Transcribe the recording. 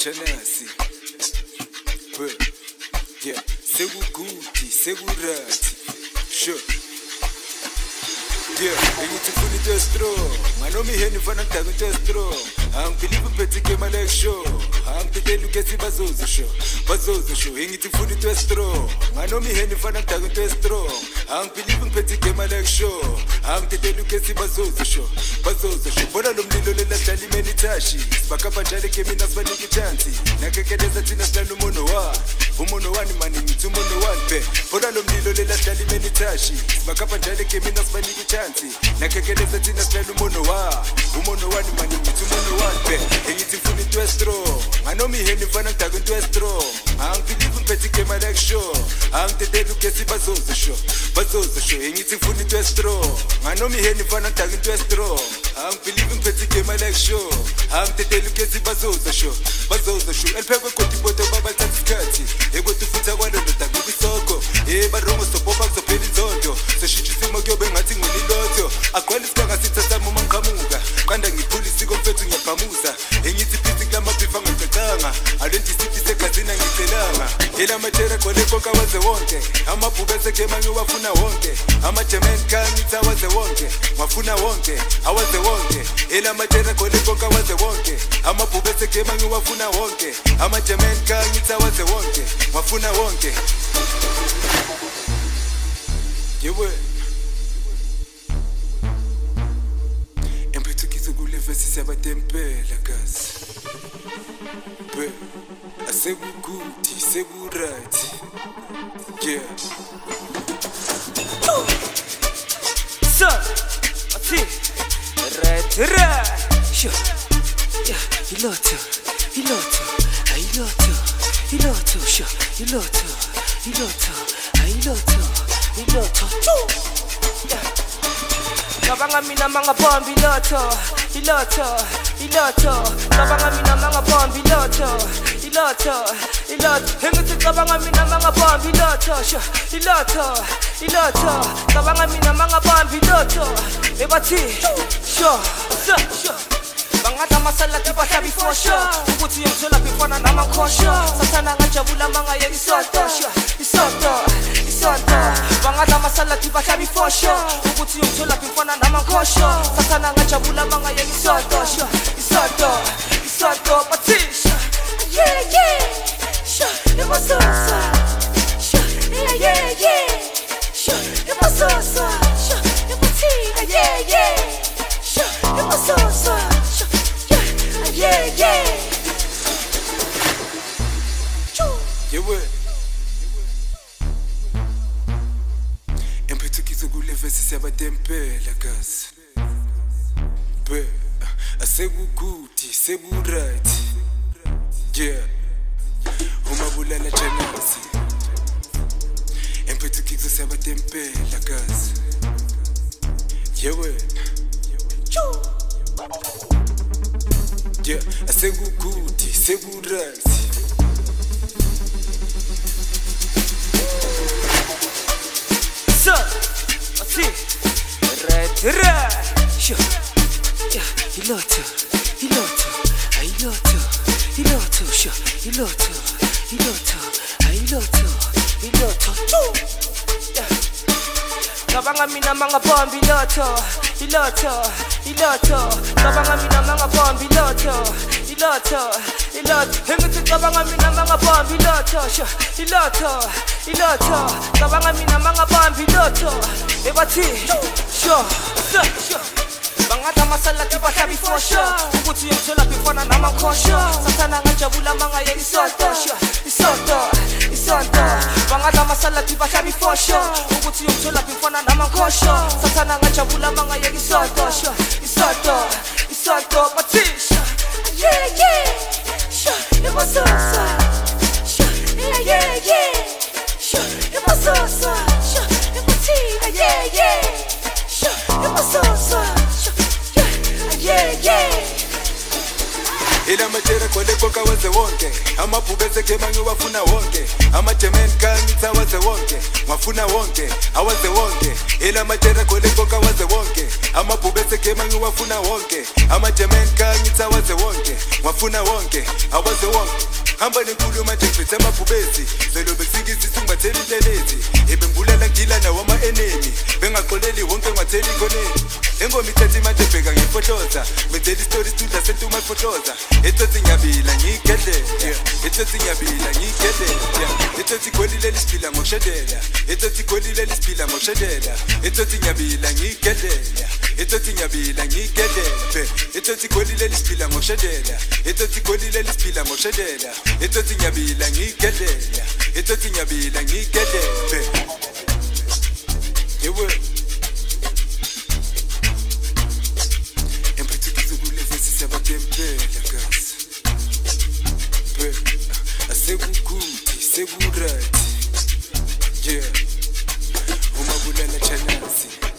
chanasi. Yeah, sekuguti, sekurati. Sure. Yeah, ngithi funa into strong. Nganoma iheni fana ngidaka into strong. Angibelieve uphethe game like show. Angibhekela ukesi bazoza show. Bazoza show. Ngithi funa into strong. Nganoma iheni fana ngidaka into strong. Angibelieve uphethe game like show. Angibhekela ukesi bazoza show. Bazoza show. Bona lo mlilo lelahlala imeni tashi. Bakapha njalo game nasibanike chance. Nakekeleza thina silana umono wa. Umono wani mani ngithi umono wani pe. Bona lo mlilo lelahlala imeni tashi. Bakapha njalo game nasibanike chance. Nakekeleza thina silana umono wa. Umono wani mani ngithi umono wani pe. Ngithi funa into strong. Nganoma iheni fana ngidaka into strong. Angibelieve ngiphethe game like show. Angidedela ukesi bazoza show. Bazoza show. Ngithi funa into strong. Nganoma iheni fana ngidaka into strong. Angibelieve ngiphethe game like show. Angidedela ukesi bazoza show. Bazoza show. Eliphekwe kodwa iboto babathatha isikhathi. Ekothi futhi akwalondoda ngibisoko. Barongo sopopa kuzophela inzondo. Seshithi isimo kuyobe ngathi ngililotho. Agcwele isikanga sithatha uma ngiqhamuka. Qanda ngiphula isiko mfethu ngiyabhamuza. Engithi phithi kulama bhifa ngicacanga. Alenti sithi segazina ngicelanga. Yela matera khole konke awaze wonke. Amabhube segema ngiwafuna wonke. Ama-German car ngithi awaze wonke. Ngwafuna wonke, awaze wonke. Yela matera khole konke awaze wonke. Amabhube segema ngiwafuna wonke. Ama-German car ngithi awaze wonke. Ngwafuna wonke. Yewe. Empethukizo kule verse siyabatempela kazi. Be asekuguti, sekuright. Yeah. So, what's it? Right. Sure. Yeah, iloto, sure. Iloto. Yeah. Kabanga mina manga bombi iloto. Kabanga mina manga bombi iloto. Hengithi kabanga mina manga bombi iloto. Sure. Iloto. Kabanga mina manga bombi iloto. Ebathi. Sure. Bangatha amasalati bahlabi for sure. Ukuthi ngithola befana namakhosho. Sathana ngajabula manga yeisonto. Bangatha amasalati bahlabi for sure. Ukuthi ngithola befana namakhosho. Sathana ngajabula manga yeisonto. Isonto batisha. Yeah. Sure. It was so. Sure. Yeah. Sure. It was so. Sure. It was tea. Yeah. Sure. It was so. Yeah. Yewe. Empethukizo kule verse siyabatempela kazi. Be asekuguti, sekuright. Yeah. Uma bulala chanasi. Empethukizo siyabatempela kazi. Yewe. Yeah, asekuguti, sekuright. So, what's it? Right. Sure. Yeah, iloto. Sure. Iloto. Yeah. Kabanga mina manga bombi iloto. Kabanga mina manga bombi iloto. Hengithi kabanga mina manga bombi iloto. Sure. Iloto. Kabanga mina manga bombi iloto. Ebathi. Sure. Bangatha amasalati bahlabi for sure. Ukuthi ngithola befana namakhosho. Sathana ngajabula manga yeisonto. Bangatha amasalati bahlabi for sure. Ukuthi ngithola befana namakhosho. Sathana ngajabula manga yeisonto. Isonto batisha. Yeah. Sure. It was so. Sure. Yeah. Sure. It was so. Sure. It was tea. Yeah. Sure. It was so. Yeah. Ela matera khole konka waze wonke amabhubese kema ngiwafuna wonke amajemen kangitha waze wonke ngwafuna wonke awaze wonke ela matera khole konka waze wonke amabhubese kema ngiwafuna wonke amajemen kangitha waze wonke ngwafuna wonke awaze wonke hamba nenkulumo nje ngiphethe amabhubesi selo besikizisa ungatheli intelezi ebembulela ngila nawo ama-enemy bengaqoleli wonke ngatheli ikoneni engoma ithethe manje bheka ngifotoza menzela istori sidla sentuma ifotoza ethothi ngiyabila ngiyigedlela ethothi ngiyabila ngiyigedlela ethothi igolile lisiphila ngokushelela ethothi igolile lisiphila ngokushelela ethothi ngiyabila ngiyigedlela ethothi ngiyabila ngiyigedlela ethothi igolile lisiphila ngokushelela ethothi igolile lisiphila ngokushelela ethothi ngiyabila ngiyigedlela ethothi ngiyabila ngiyigedlela yewe Segurati, yeah, uma bulala chanazi.